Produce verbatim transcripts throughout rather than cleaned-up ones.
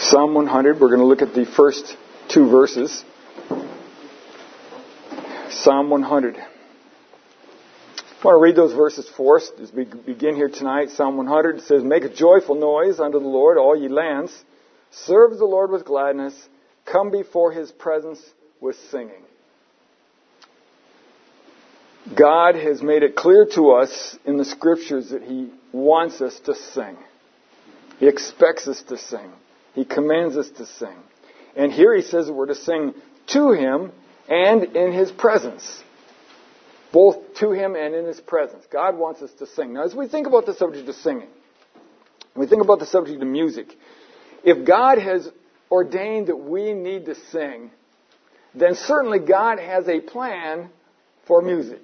Psalm one hundred, we're going to look at the first two verses. Psalm one hundred. I want to read those verses for us as we begin here tonight. Psalm one hundred, it says, "Make a joyful noise unto the Lord, all ye lands. Serve the Lord with gladness. Come before His presence with singing." God has made it clear to us in the Scriptures that He wants us to sing. He expects us to sing. He commands us to sing. And here He says that we're to sing to Him and in His presence. Both to Him and in His presence. God wants us to sing. Now, as we think about the subject of singing, we think about the subject of music, if God has ordained that we need to sing, then certainly God has a plan for music.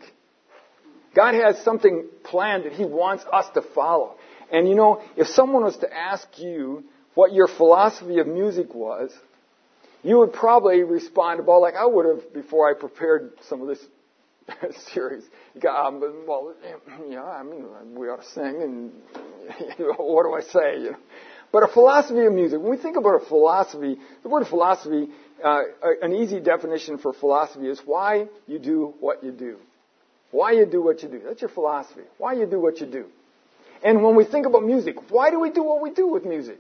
God has something planned that He wants us to follow. And you know, if someone was to ask you what your philosophy of music was, you would probably respond about like I would have before I prepared some of this series. You go, um, well, yeah, I mean, we ought to sing, and you know, what do I say? You know? But a philosophy of music, when we think about a philosophy, the word philosophy, uh, an easy definition for philosophy is why you do what you do. Why you do what you do. That's your philosophy. Why you do what you do. And when we think about music, why do we do what we do with music?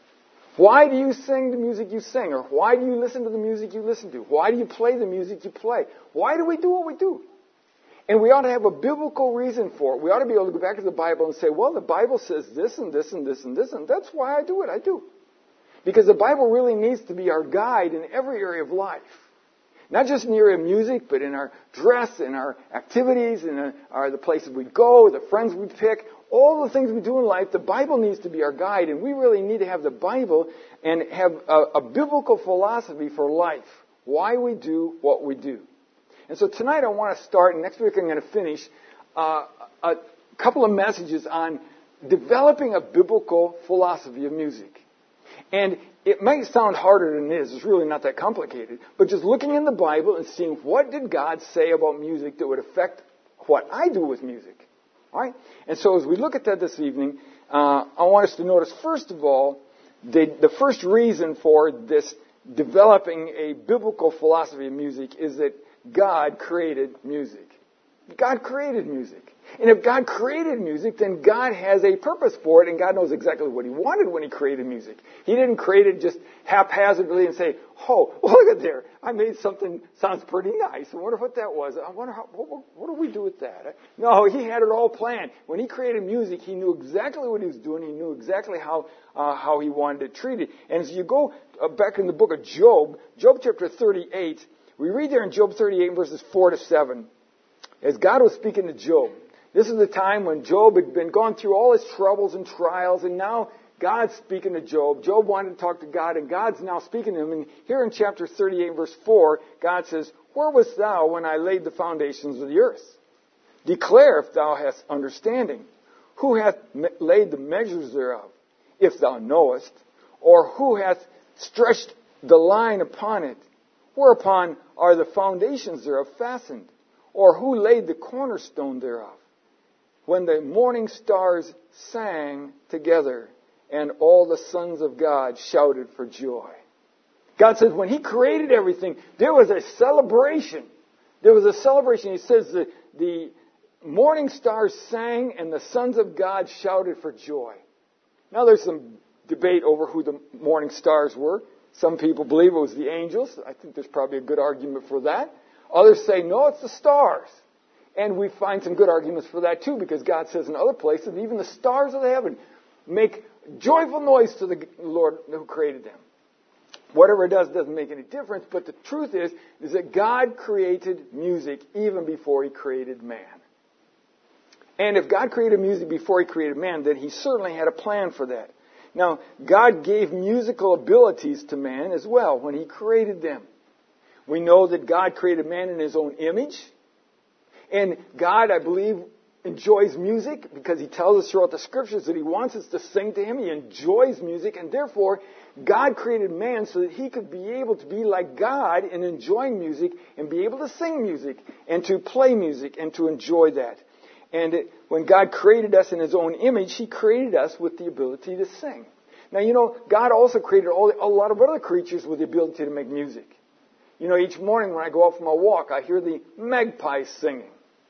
Why do you sing the music you sing? Or why do you listen to the music you listen to? Why do you play the music you play? Why do we do what we do? And we ought to have a biblical reason for it. We ought to be able to go back to the Bible and say, well, the Bible says this and this and this and this, and that's why I do what I do. Because the Bible really needs to be our guide in every area of life. Not just in the area of music, but in our dress, in our activities, in our, the places we go, the friends we pick, all the things we do in life. The Bible needs to be our guide, and we really need to have the Bible and have a, a biblical philosophy for life. Why we do what we do. And so tonight I want to start, and next week I'm going to finish, uh, a couple of messages on developing a biblical philosophy of music. And it may sound harder than it is. It's really not that complicated. But just looking in the Bible and seeing what did God say about music that would affect what I do with music. All right? And so as we look at that this evening, uh, I want us to notice, first of all, the, the first reason for this developing a biblical philosophy of music is that God created music. God created music. And if God created music, then God has a purpose for it, and God knows exactly what He wanted when He created music. He didn't create it just haphazardly and say, oh, look at there, I made something sounds pretty nice. I wonder what that was. I wonder how, what, what do we do with that? No, He had it all planned. When He created music, He knew exactly what He was doing. He knew exactly how uh, how He wanted to treat it. And as you go uh, back in the book of Job, Job chapter thirty-eight, we read there in Job thirty-eight verses four to seven, as God was speaking to Job. This is the time when Job had been gone through all his troubles and trials, and now God's speaking to Job. Job wanted to talk to God, and God's now speaking to him. And here in chapter thirty-eight, verse four, God says, "Where wast thou when I laid the foundations of the earth? Declare if thou hast understanding. Who hath laid the measures thereof, if thou knowest? Or who hath stretched the line upon it? Whereupon are the foundations thereof fastened? Or who laid the cornerstone thereof? When the morning stars sang together, and all the sons of God shouted for joy." God says when He created everything, there was a celebration. There was a celebration. He says that the morning stars sang and the sons of God shouted for joy. Now there's some debate over who the morning stars were. Some people believe it was the angels. I think there's probably a good argument for that. Others say, no, it's the stars. And we find some good arguments for that too, because God says in other places, even the stars of the heaven make joyful noise to the Lord who created them. Whatever it does doesn't make any difference, but the truth is, is that God created music even before He created man. And if God created music before He created man, then He certainly had a plan for that. Now, God gave musical abilities to man as well when He created them. We know that God created man in His own image. And God, I believe, enjoys music because He tells us throughout the Scriptures that He wants us to sing to Him. He enjoys music. And therefore, God created man so that he could be able to be like God in enjoying music and be able to sing music and to play music and to enjoy that. And it, when God created us in His own image, He created us with the ability to sing. Now, you know, God also created all, a lot of other creatures with the ability to make music. You know, each morning when I go out for my walk, I hear the magpies singing.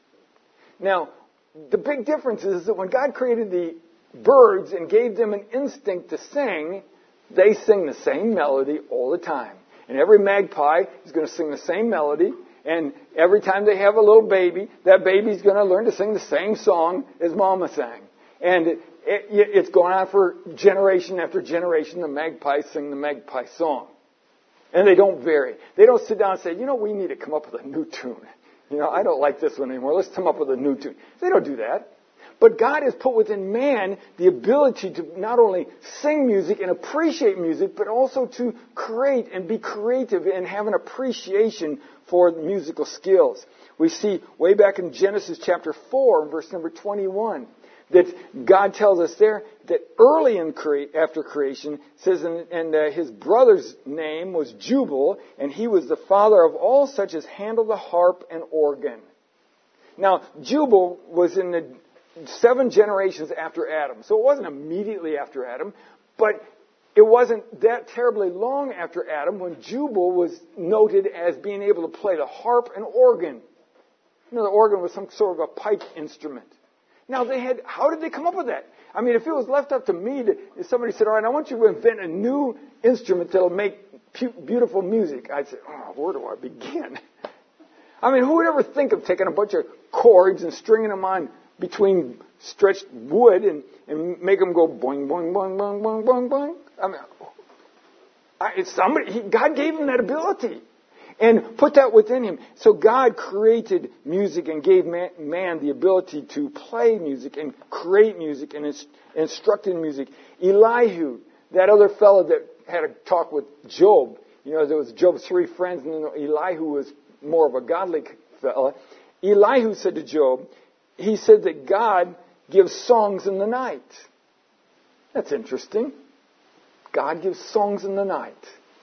Now, the big difference is that when God created the birds and gave them an instinct to sing, they sing the same melody all the time. And every magpie is going to sing the same melody. And every time they have a little baby, that baby's going to learn to sing the same song as Mama sang. And it, it, it's going on for generation after generation. The magpies sing the magpie song. And they don't vary. They don't sit down and say, you know, we need to come up with a new tune. You know, I don't like this one anymore. Let's come up with a new tune. They don't do that. But God has put within man the ability to not only sing music and appreciate music, but also to create and be creative and have an appreciation for musical skills. We see way back in Genesis chapter four, verse number twenty-one, that God tells us there that early in cre- after creation, says, and, and uh, his brother's name was Jubal, and he was the father of all such as handle the harp and organ. Now, Jubal was in the seven generations after Adam. So it wasn't immediately after Adam, but it wasn't that terribly long after Adam when Jubal was noted as being able to play the harp and organ. You know, the organ was some sort of a pipe instrument. Now they had, how did they come up with that? I mean, if it was left up to me, to, if somebody said, all right, I want you to invent a new instrument that'll make pu- beautiful music, I'd say, oh, where do I begin? I mean, who would ever think of taking a bunch of chords and stringing them on between stretched wood and, and make them go boing, boing, boing, boing, boing, boing, boing? I mean, I, it's somebody, he, God gave him that ability and put that within him. So God created music and gave man, man the ability to play music and create music and inst- instruct in music. Elihu, that other fellow that had a talk with Job, you know, there was Job's three friends, and then Elihu was more of a godly fellow. Elihu said to Job, he said that God gives songs in the night. That's interesting. God gives songs in the night.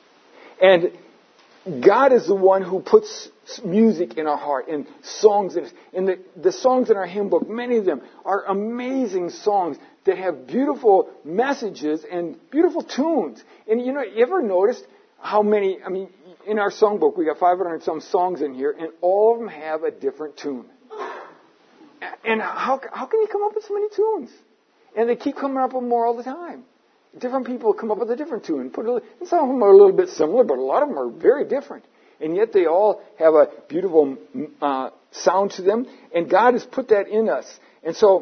And God is the one who puts music in our heart and songs. In the, the songs in our hymn book, many of them are amazing songs that have beautiful messages and beautiful tunes. And you know, you ever noticed how many, I mean, in our songbook, we got five hundred some songs in here, and all of them have a different tune. And how, how can you come up with so many tunes? And they keep coming up with more all the time. Different people come up with a different tune. Put a, and some of them are a little bit similar, but a lot of them are very different. And yet they all have a beautiful uh, sound to them. And God has put that in us. And so,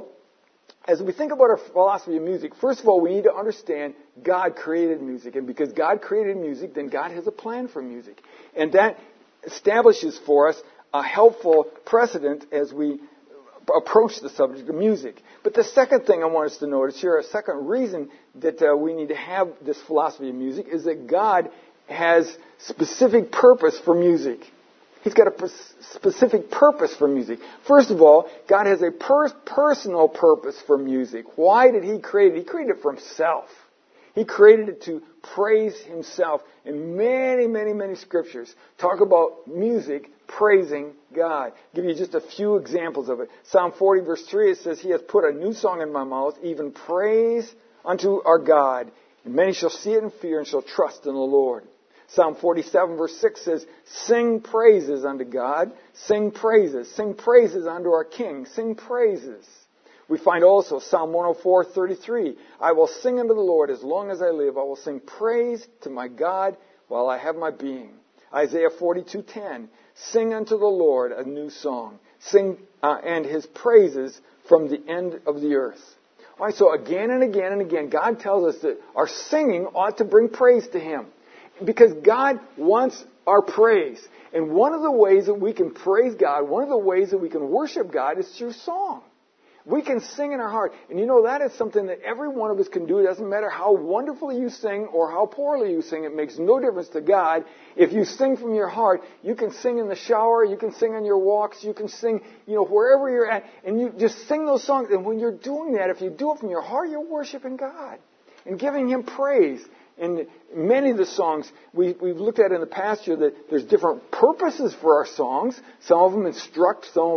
as we think about our philosophy of music, first of all, we need to understand God created music. And because God created music, then God has a plan for music. And that establishes for us a helpful precedent as we approach the subject of music. But the second thing I want us to notice here, a second reason that uh, we need to have this philosophy of music, is that God has specific purpose for music. He's got a per- specific purpose for music. First of all, God has a per- personal purpose for music. Why did He create it? He created it for Himself. He created it to praise Himself. And many, many, many scriptures talk about music praising God. I'll give you just a few examples of it. Psalm forty verse three, it says, He hath put a new song in my mouth, even praise unto our God. And many shall see it and fear and shall trust in the Lord. Psalm forty-seven verse six says, sing praises unto God. Sing praises. Sing praises unto our King. Sing praises. We find also Psalm one oh four thirty-three, I will sing unto the Lord as long as I live. I will sing praise to my God while I have my being. Isaiah forty-two ten, sing unto the Lord a new song. Sing uh, and His praises from the end of the earth. All right, so again and again and again, God tells us that our singing ought to bring praise to Him. Because God wants our praise. And one of the ways that we can praise God, one of the ways that we can worship God is through song. We can sing in our heart. And you know, that is something that every one of us can do. It doesn't matter how wonderfully you sing or how poorly you sing. It makes no difference to God. If you sing from your heart, you can sing in the shower, you can sing on your walks, you can sing, you know, wherever you're at. And you just sing those songs. And when you're doing that, if you do it from your heart, you're worshiping God and giving Him praise. And many of the songs, we, we've looked at in the past year that there's different purposes for our songs. Some of them instruct, some of them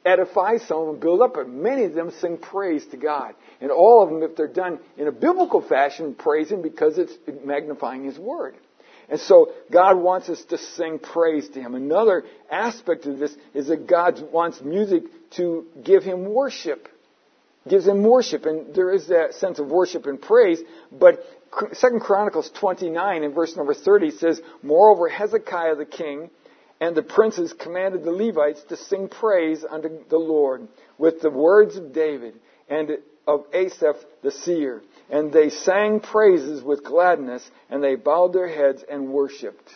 edify, some of them build up, but many of them sing praise to God. And all of them, if they're done in a biblical fashion, praise Him because it's magnifying His Word. And so God wants us to sing praise to Him. Another aspect of this is that God wants music to give Him worship. Gives Him worship. And there is that sense of worship and praise. But Second Chronicles twenty-nine in verse number thirty says, "Moreover, Hezekiah the king and the princes commanded the Levites to sing praise unto the Lord with the words of David and of Asaph the seer. And they sang praises with gladness, and they bowed their heads and worshipped."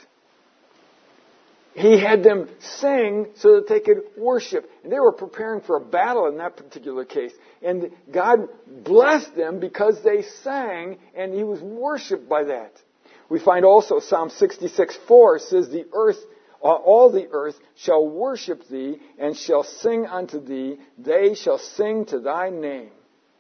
He had them sing so that they could worship. And they were preparing for a battle in that particular case. And God blessed them because they sang, and He was worshipped by that. We find also Psalm sixty-six four says, "The earth, all the earth shall worship Thee, and shall sing unto Thee. They shall sing to Thy name."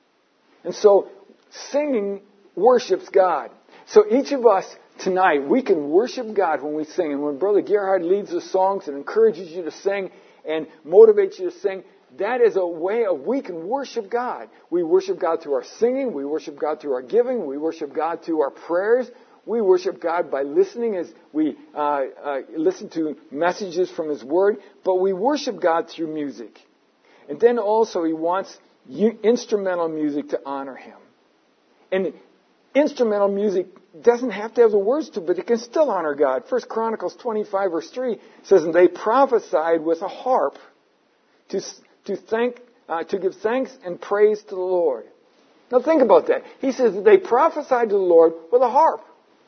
And so, singing worships God. So each of us tonight, we can worship God when we sing. And when Brother Gerhard leads the songs and encourages you to sing and motivates you to sing, that is a way of we can worship God. We worship God through our singing. We worship God through our giving. We worship God through our prayers. We worship God by listening as we uh, uh, listen to messages from His Word. But we worship God through music. And then also He wants instrumental music to honor Him. And instrumental music doesn't have to have the words to it, but it can still honor God. First Chronicles twenty-five verse three says, "And they prophesied with a harp to, to, thank, uh, to give thanks and praise to the Lord." Now think about that. He says that they prophesied to the Lord with a harp.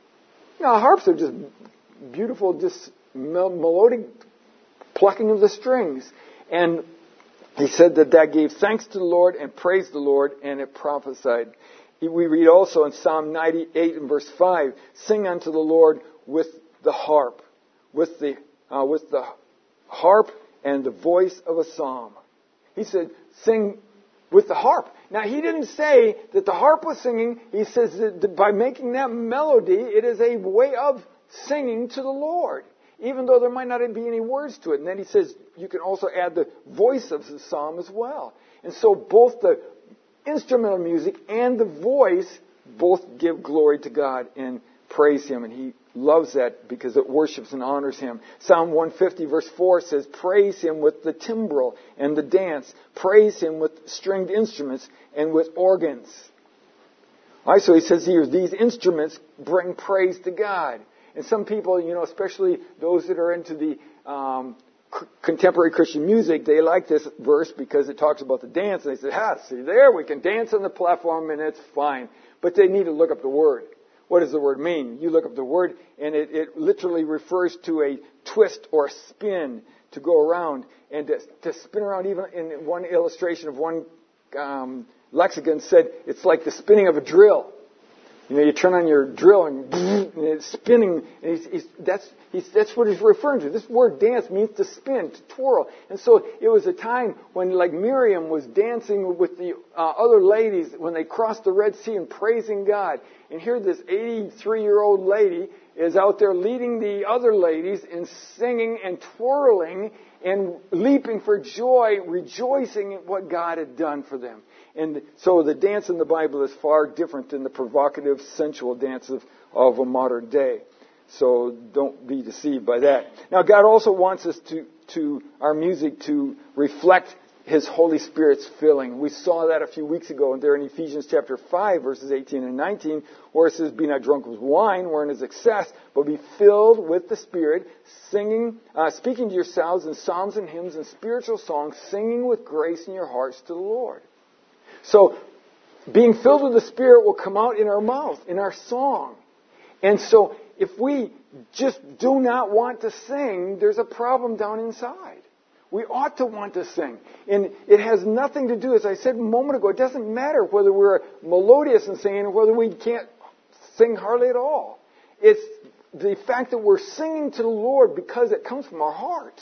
Now harps are just beautiful, just mel- melodic plucking of the strings. And he said that that gave thanks to the Lord and praised the Lord, and it prophesied. We read also in Psalm ninety-eight and verse five, "Sing unto the Lord with the harp, with the uh, with the harp and the voice of a psalm." He said, "Sing with the harp." Now, he didn't say that the harp was singing. He says that by making that melody, it is a way of singing to the Lord, even though there might not be any words to it. And then he says you can also add the voice of the psalm as well. And so both the instrumental music and the voice both give glory to God and praise Him. And He loves that because it worships and honors Him. Psalm one fifty verse four says, "Praise Him with the timbrel and the dance. Praise Him with stringed instruments and with organs." All right, so he says here, these instruments bring praise to God. And some people, you know, especially those that are into the um, c- contemporary Christian music, they like this verse because it talks about the dance. And they say, "Ha, see there, we can dance on the platform and it's fine." But they need to look up the word. What does the word mean? You look up the word, and it, it literally refers to a twist or a spin to go around. And to, to spin around, even in one illustration of one um, lexicon said, it's like the spinning of a drill. You know, you turn on your drill and, and it's spinning. And he's, he's, that's, he's, that's what he's referring to. This word dance means to spin, to twirl. And so it was a time when, like Miriam was dancing with the uh, other ladies when they crossed the Red Sea and praising God. And here this eighty-three-year-old lady is out there leading the other ladies in singing and twirling and leaping for joy, rejoicing at what God had done for them. And so the dance in the Bible is far different than the provocative, sensual dance of, of a modern day. So don't be deceived by that. Now, God also wants us to, to our music to reflect His Holy Spirit's filling. We saw that a few weeks ago there in Ephesians chapter five, verses eighteen and nineteen, where it says, "Be not drunk with wine, wherein is excess, but be filled with the Spirit, singing, uh, speaking to yourselves in psalms and hymns and spiritual songs, singing with grace in your hearts to the Lord." So, being filled with the Spirit will come out in our mouth, in our song. And so, if we just do not want to sing, there's a problem down inside. We ought to want to sing. And it has nothing to do, as I said a moment ago, it doesn't matter whether we're melodious in singing or whether we can't sing hardly at all. It's the fact that we're singing to the Lord because it comes from our heart.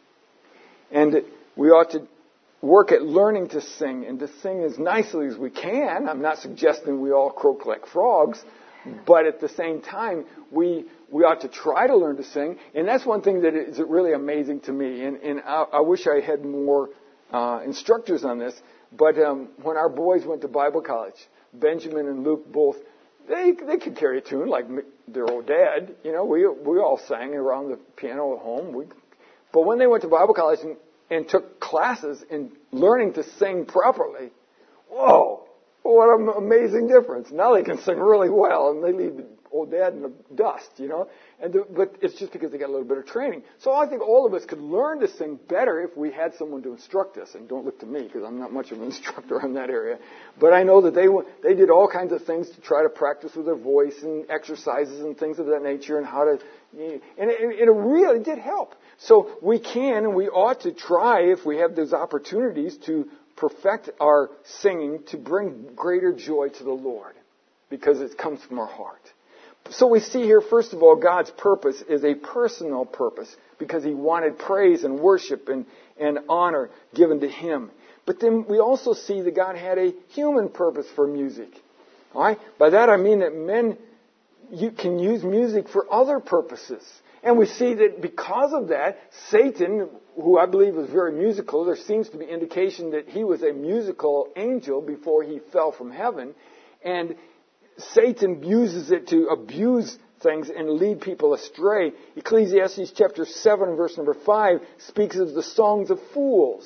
And we ought to work at learning to sing and to sing as nicely as we can. I'm not suggesting we all croak like frogs, but at the same time, we we ought to try to learn to sing. And that's one thing that is really amazing to me. And, and I, I wish I had more uh, instructors on this, but um, when our boys went to Bible college, Benjamin and Luke both, they they could carry a tune like their old dad. You know, we we all sang around the piano at home. We, but when they went to Bible college and, and took classes in learning to sing properly, whoa, what an amazing difference. Now they can sing really well, and they leave the old dad in the dust, you know. And the, but it's just because they got a little bit of training. So I think all of us could learn to sing better if we had someone to instruct us. And don't look to me, because I'm not much of an instructor in that area. But I know that they they did all kinds of things to try to practice with their voice and exercises and things of that nature and how to, and it, it really did help. So we can and we ought to try, if we have those opportunities, to perfect our singing to bring greater joy to the Lord, because it comes from our heart. So we see here, first of all, God's purpose is a personal purpose, because He wanted praise and worship and, and honor given to Him. But then we also see that God had a human purpose for music. All right? By that I mean that men you can use music for other purposes. And we see that because of that, Satan, who I believe was very musical, there seems to be indication that he was a musical angel before he fell from heaven. And Satan uses it to abuse things and lead people astray. Ecclesiastes chapter seven, verse number five, speaks of the songs of fools.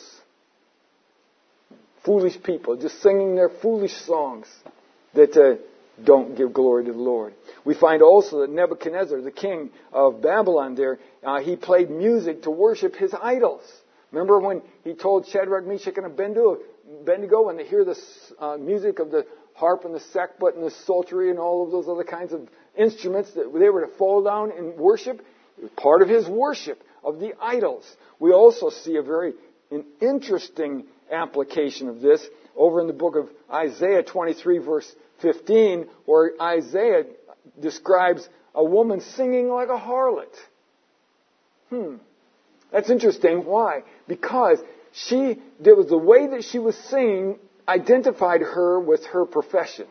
Foolish people, just singing their foolish songs that uh, don't give glory to the Lord. We find also that Nebuchadnezzar, the king of Babylon there, uh, he played music to worship his idols. Remember when he told Shadrach, Meshach, and Abednego, Abednego when they hear the uh, music of the harp and the sackbut and the psaltery and all of those other kinds of instruments, that they were to fall down and worship? It was part of his worship of the idols. We also see a very an interesting application of this over in the book of Isaiah twenty-three, verse fifteen, where Isaiah describes a woman singing like a harlot. Hmm. That's interesting. Why? Because she, there was the way that she was singing identified her with her profession.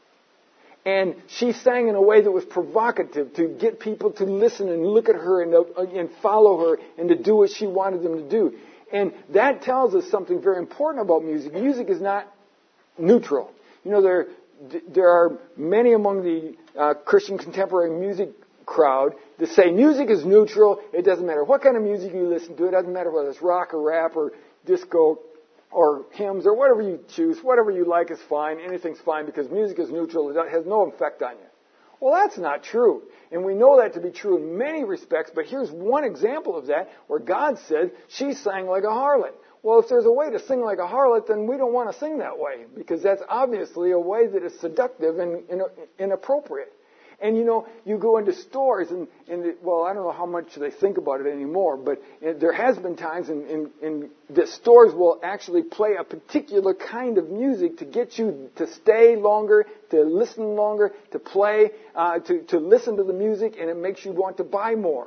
And she sang in a way that was provocative to get people to listen and look at her and, uh, and follow her and to do what she wanted them to do. And that tells us something very important about music. Music is not neutral. You know, there, there are many among the uh, Christian contemporary music crowd that say music is neutral. It doesn't matter what kind of music you listen to. It doesn't matter whether it's rock or rap or disco or hymns or whatever you choose. Whatever you like is fine. Anything's fine because music is neutral. It has no effect on you. Well, that's not true. And we know that to be true in many respects, but here's one example of that where God said she sang like a harlot. Well, if there's a way to sing like a harlot, then we don't want to sing that way, because that's obviously a way that is seductive and inappropriate. And, you know, you go into stores, and, and well, I don't know how much they think about it anymore, but there has been times in, in, in that stores will actually play a particular kind of music to get you to stay longer, to listen longer, to play, uh, to, to listen to the music, and it makes you want to buy more.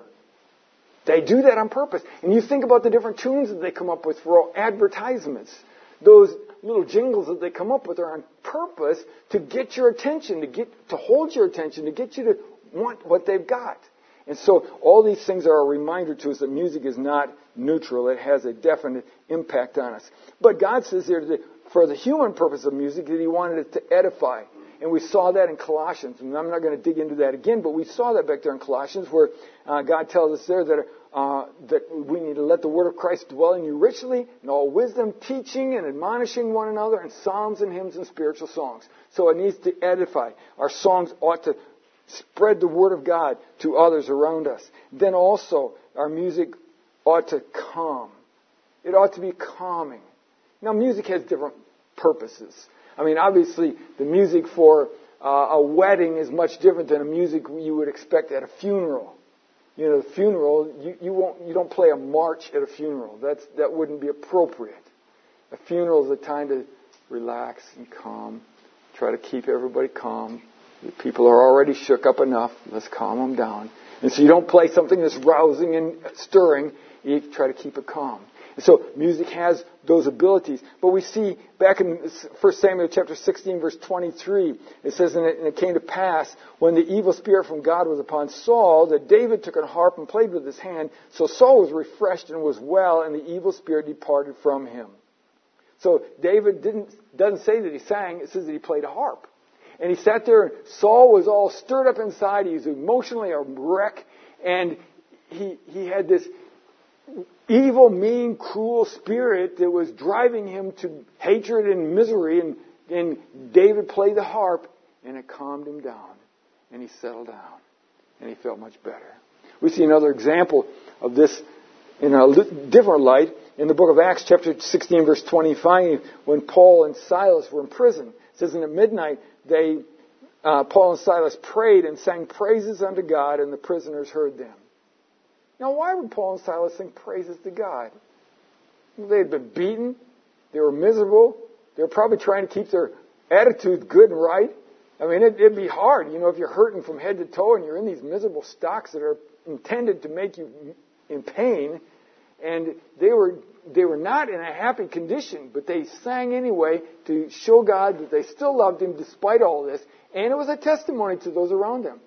They do that on purpose. And you think about the different tunes that they come up with for advertisements. Those little jingles that they come up with are on purpose to get your attention, to get to hold your attention, to get you to want what they've got. And so all these things are a reminder to us that music is not neutral. It has a definite impact on us. But God says here that for the human purpose of music that He wanted it to edify. And we saw that in Colossians. And I'm not going to dig into that again, but we saw that back there in Colossians where uh, God tells us there that uh, that we need to let the word of Christ dwell in you richly in all wisdom, teaching and admonishing one another in psalms and hymns and spiritual songs. So it needs to edify. Our songs ought to spread the word of God to others around us. Then also our music ought to calm. It ought to be calming. Now music has different purposes. I mean, obviously, the music for uh, a wedding is much different than the music you would expect at a funeral. You know, the funeral, you, you won't, you don't play a march at a funeral. That's, that wouldn't be appropriate. A funeral is a time to relax and calm, try to keep everybody calm. The people are already shook up enough. Let's calm them down. And so you don't play something that's rousing and stirring. You try to keep it calm. And so music has those abilities. But we see back in First Samuel chapter sixteen, verse twenty-three, it says, and it, and it came to pass, when the evil spirit from God was upon Saul, that David took a harp and played with his hand. So Saul was refreshed and was well, and the evil spirit departed from him. So David didn't doesn't say that he sang. It says that he played a harp. And he sat there, and Saul was all stirred up inside. He was emotionally a wreck. And he he had this evil, mean, cruel spirit that was driving him to hatred and misery. And, and David played the harp, and it calmed him down. And he settled down. And he felt much better. We see another example of this in a different light in the book of Acts, chapter sixteen, verse twenty-five, when Paul and Silas were in prison. It says, and at midnight, they, uh, Paul and Silas prayed and sang praises unto God, and the prisoners heard them. Now, why would Paul and Silas sing praises to God? They had been beaten. They were miserable. They were probably trying to keep their attitude good and right. I mean, it, it'd be hard, you know, if you're hurting from head to toe and you're in these miserable stocks that are intended to make you in pain. And they were they were not in a happy condition, but they sang anyway to show God that they still loved Him despite all this. And it was a testimony to those around them.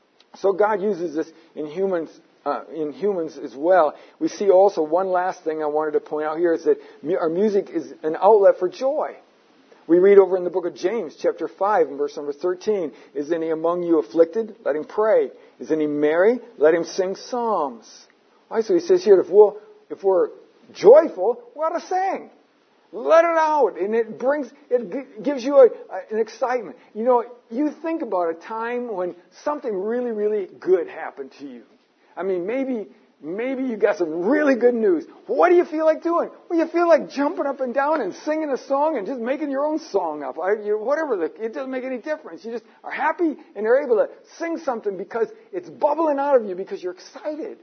So God uses this in humans, uh, in humans as well. We see also one last thing I wanted to point out here is that our music is an outlet for joy. We read over in the book of James, chapter five, and verse number thirteen, is any among you afflicted? Let him pray. Is any merry? Let him sing psalms. Right, so he says here, if we'll If we're joyful, we ought to sing. Let it out. And it brings, it gives you a, an excitement. You know, you think about a time when something really, really good happened to you. I mean, maybe, maybe you got some really good news. What do you feel like doing? Well, you feel like jumping up and down and singing a song and just making your own song up. I, you, whatever, the, it doesn't make any difference. You just are happy and you're able to sing something because it's bubbling out of you because you're excited.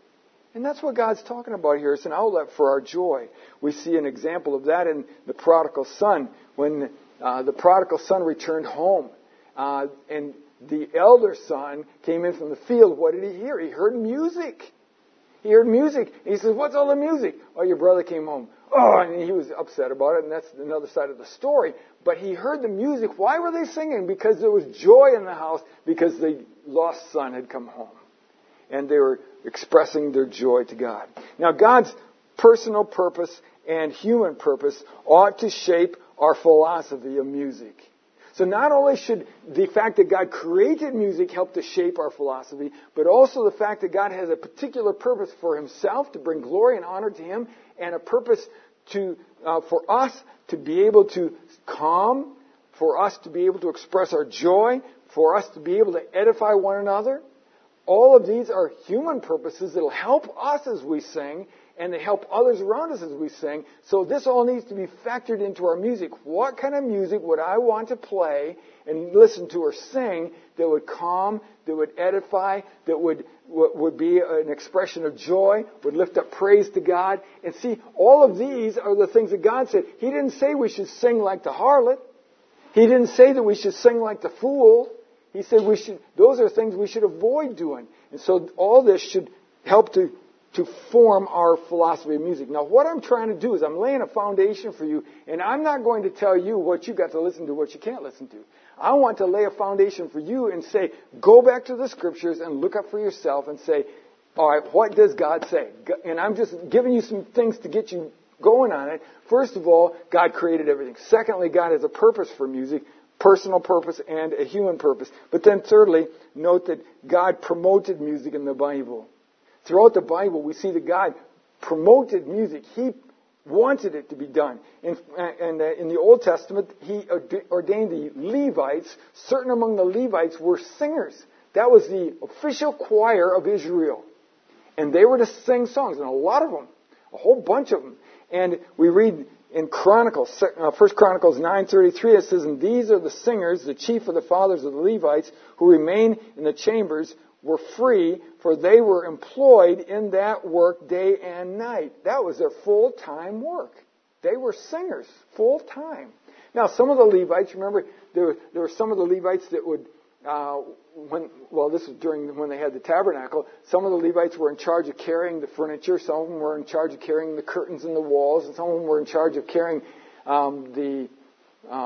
And that's what God's talking about here. It's an outlet for our joy. We see an example of that in the prodigal son. When uh, the prodigal son returned home, uh, and the elder son came in from the field, what did he hear? He heard music. He heard music. And he says, what's all the music? Oh, your brother came home. Oh, and he was upset about it, and that's another side of the story. But he heard the music. Why were they singing? Because there was joy in the house, because the lost son had come home. And they were expressing their joy to God. Now, God's personal purpose and human purpose ought to shape our philosophy of music. So not only should the fact that God created music help to shape our philosophy, but also the fact that God has a particular purpose for Himself to bring glory and honor to Him, and a purpose to uh, for us to be able to calm, for us to be able to express our joy, for us to be able to edify one another. All of these are human purposes that will help us as we sing, and they help others around us as we sing. So this all needs to be factored into our music. What kind of music would I want to play and listen to or sing that would calm, that would edify, that would would be an expression of joy, would lift up praise to God? And see, all of these are the things that God said. He didn't say we should sing like the harlot. He didn't say that we should sing like the fool. He said we should, those are things we should avoid doing. And so all this should help to, to form our philosophy of music. Now, what I'm trying to do is I'm laying a foundation for you, and I'm not going to tell you what you got to listen to, what you can't listen to. I want to lay a foundation for you and say, go back to the Scriptures and look up for yourself and say, all right, what does God say? And I'm just giving you some things to get you going on it. First of all, God created everything. Secondly, God has a purpose for music. Personal purpose and a human purpose. But then thirdly, note that God promoted music in the Bible. Throughout the Bible, we see that God promoted music. He wanted it to be done. In, and in the Old Testament, He ordained the Levites. Certain among the Levites were singers. That was the official choir of Israel. And they were to sing songs, and a lot of them, a whole bunch of them. And we read in Chronicles, uh, First Chronicles nine thirty-three, it says, and these are the singers, the chief of the fathers of the Levites, who remain in the chambers, were free, for they were employed in that work day and night. That was their full-time work. They were singers, full-time. Now, some of the Levites, remember, there were, there were some of the Levites that would, uh, when, well, this was during when they had the tabernacle, some of the Levites were in charge of carrying the furniture, some of them were in charge of carrying the curtains and the walls, and some of them were in charge of carrying um, the um,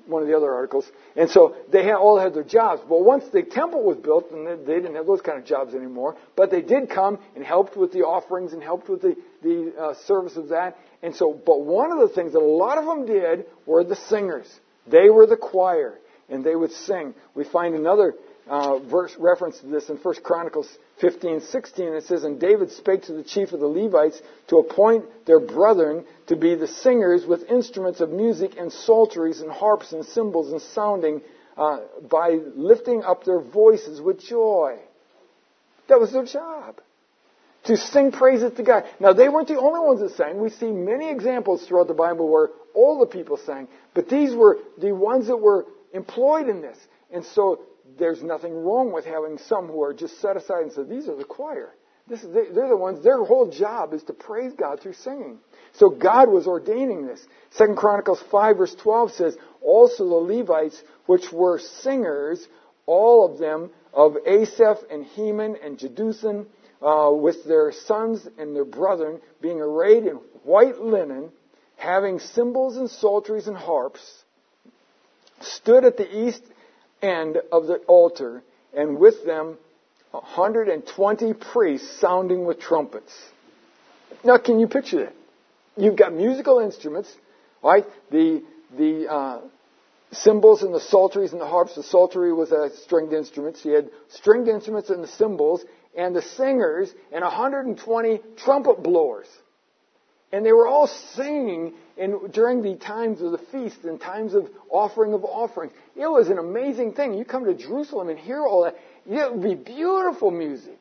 one of the other articles. And so they had, all had their jobs. But once the temple was built, and they didn't have those kind of jobs anymore, but they did come and helped with the offerings and helped with the, the uh, service of that. And so, but one of the things that a lot of them did were the singers. They were the choir, and they would sing. We find another uh, verse reference to this in First Chronicles fifteen sixteen. It says, "And David spake to the chief of the Levites to appoint their brethren to be the singers with instruments of music and psalteries and harps and cymbals and sounding uh, by lifting up their voices with joy." That was their job, to sing praises to God. Now, they weren't the only ones that sang. We see many examples throughout the Bible where all the people sang, but these were the ones that were employed in this. And so there's nothing wrong with having some who are just set aside and say, these are the choir. This is, they're the ones, their whole job is to praise God through singing. So God was ordaining this. Second Chronicles five verse twelve says, "Also the Levites, which were singers, all of them of Asaph and Heman and Jeduthun, uh, with their sons and their brethren, being arrayed in white linen, having cymbals and psalteries and harps, stood at the east end of the altar, and with them one hundred twenty priests sounding with trumpets." Now, can you picture that? You've got musical instruments, right? The the uh, cymbals and the psalteries and the harps. The psaltery was a stringed instrument. So you had stringed instruments and the cymbals, and the singers, and one hundred twenty trumpet blowers. And they were all singing in, during the times of the feast and times of offering of offerings. It was an amazing thing. You come to Jerusalem and hear all that. It would be beautiful music.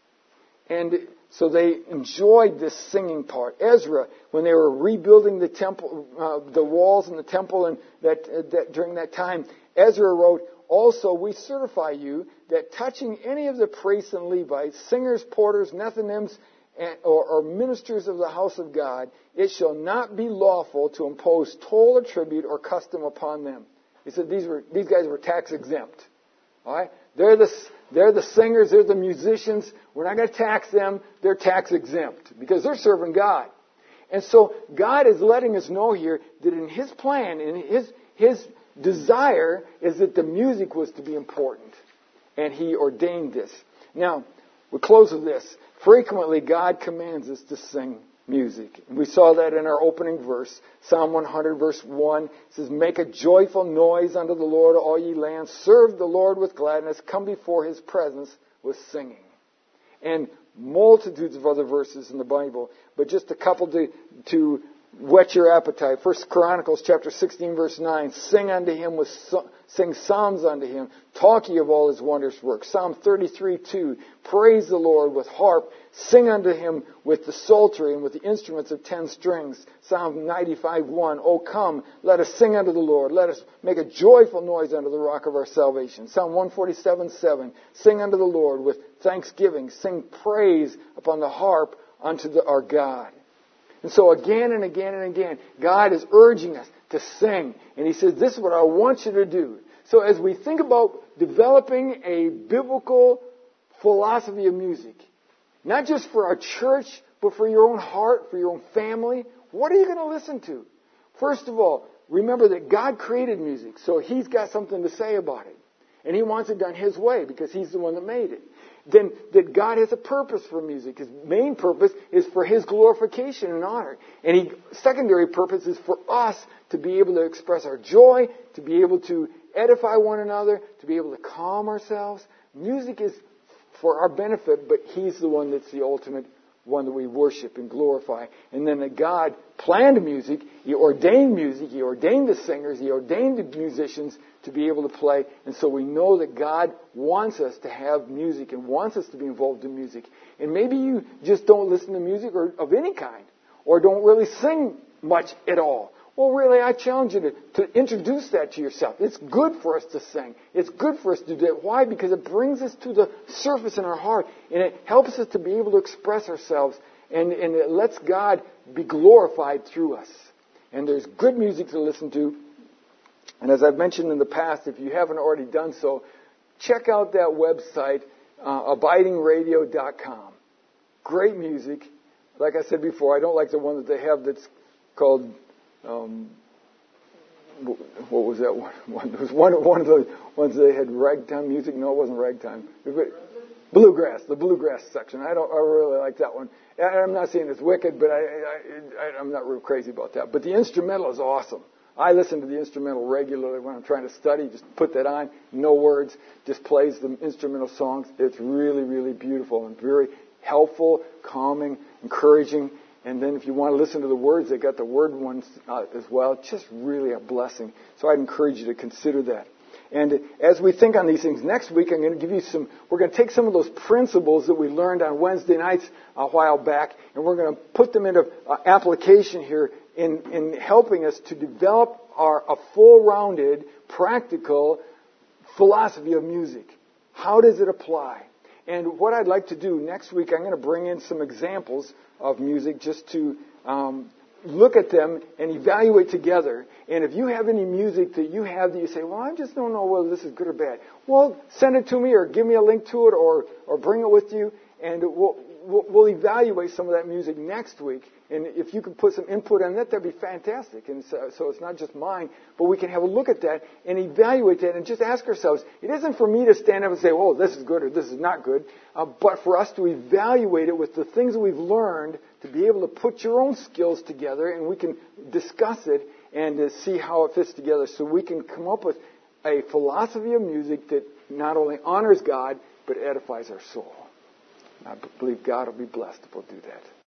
And so they enjoyed this singing part. Ezra, when they were rebuilding the temple, uh, the walls in the temple, and that, uh, that during that time, Ezra wrote, "Also we certify you that touching any of the priests and Levites, singers, porters, Nethinims, And, or, or ministers of the house of God, it shall not be lawful to impose toll or tribute or custom upon them." He said these were these guys were tax exempt. All right, they're the they're the singers, they're the musicians. We're not going to tax them. They're tax exempt because they're serving God. And so God is letting us know here that in His plan, in His His desire, is that the music was to be important, and He ordained this. Now, we'll close with this. Frequently, God commands us to sing music. We saw that in our opening verse. Psalm one hundred, verse one. It says, "Make a joyful noise unto the Lord, all ye lands. Serve the Lord with gladness. Come before His presence with singing." And multitudes of other verses in the Bible. But just a couple to, to whet your appetite. First Chronicles chapter sixteen, verse nine. "Sing unto Him with sing psalms unto Him. Talk ye of all His wondrous works." Psalm thirty-three, two. "Praise the Lord with harp. Sing unto Him with the psaltery and with the instruments of ten strings." Psalm ninety-five, one. "O come, let us sing unto the Lord. Let us make a joyful noise unto the rock of our salvation." Psalm one forty-seven, seven. "Sing unto the Lord with thanksgiving. Sing praise upon the harp unto the, our God." And so again and again and again, God is urging us to sing. And He says, this is what I want you to do. So as we think about developing a biblical philosophy of music, not just for our church, but for your own heart, for your own family, what are you going to listen to? First of all, remember that God created music, so He's got something to say about it. And He wants it done His way because He's the one that made it. Then that God has a purpose for music. His main purpose is for His glorification and honor. And He secondary purpose is for us to be able to express our joy, to be able to edify one another, to be able to calm ourselves. Music is for our benefit, but He's the one that's the ultimate one that we worship and glorify. And then that God planned music, He ordained music, He ordained the singers, He ordained the musicians to be able to play. And so we know that God wants us to have music and wants us to be involved in music. And maybe you just don't listen to music or of any kind, or don't really sing much at all. Well, really, I challenge you to, to introduce that to yourself. It's good for us to sing. It's good for us to do that. Why? Because it brings us to the surface in our heart, and it helps us to be able to express ourselves, and, and it lets God be glorified through us. And there's good music to listen to. And as I've mentioned in the past, if you haven't already done so, check out that website, uh, abiding radio dot com. Great music. Like I said before, I don't like the one that they have that's called... Um, what was that one? one there was one, one of the ones they had ragtime music. No, it wasn't ragtime. Bluegrass, the bluegrass section. I don't, I really like that one. I'm not saying it's wicked, but I, I, I, I'm not real crazy about that. But the instrumental is awesome. I listen to the instrumental regularly when I'm trying to study. Just put that on, no words, just plays the instrumental songs. It's really, really beautiful and very helpful, calming, encouraging. And then if you want to listen to the words, they got the word ones uh, as well. Just really a blessing. So I'd encourage you to consider that. And as we think on these things, next week I'm going to give you some, we're going to take some of those principles that we learned on Wednesday nights a while back, and we're going to put them into uh, application here in, in helping us to develop our, a full-rounded, practical philosophy of music. How does it apply? And what I'd like to do next week, I'm going to bring in some examples of music just to um, look at them and evaluate together. And if you have any music that you have that you say, well, I just don't know whether this is good or bad, well, send it to me or give me a link to it or, or bring it with you, and we'll, we'll, we'll evaluate some of that music next week. And if you can put some input on that, that'd be fantastic. And so, so it's not just mine, but we can have a look at that and evaluate that and just ask ourselves, it isn't for me to stand up and say, oh, this is good or this is not good, uh, but for us to evaluate it with the things that we've learned to be able to put your own skills together, and we can discuss it and uh, see how it fits together so we can come up with a philosophy of music that not only honors God, but edifies our soul. I believe God will be blessed if we'll do that.